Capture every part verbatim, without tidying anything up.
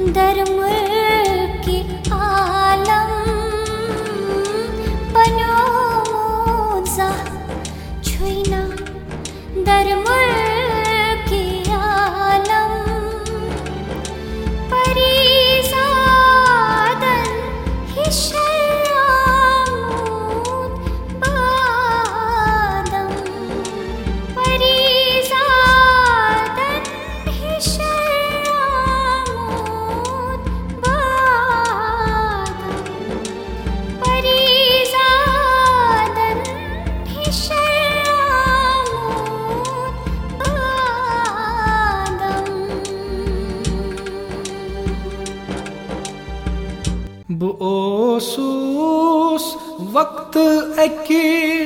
दर मुल्की आलम बनो मोजा छुईना दर मुल्की आलम परीज़ादन हिशरामूद बादम परीज़ादन हिशरामूद बादम परीज़ादन हिशरामूद बादम बो ओसूस वक्त एकी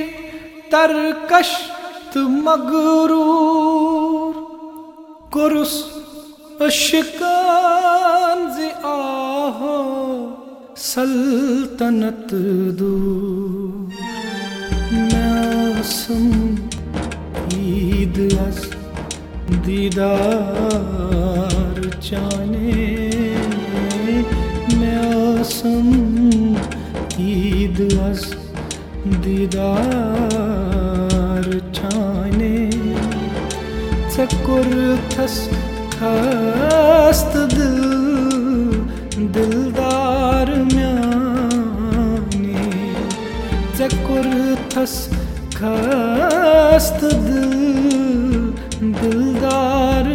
तरकश्त मगरूर कुरुस अशकान ज़ि आहो सल्तनत दूर मौसम ईद अस दीदार चाने मौसम ईद अस दीदार चाने चकुर थस खस्त दिल दिलदार म्याने चकुर थस खस्त दिल दिलदार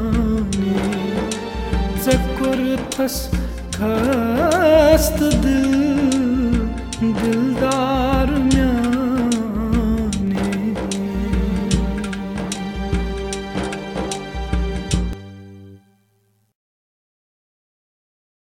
म्याने चकुर थस खस्त दिल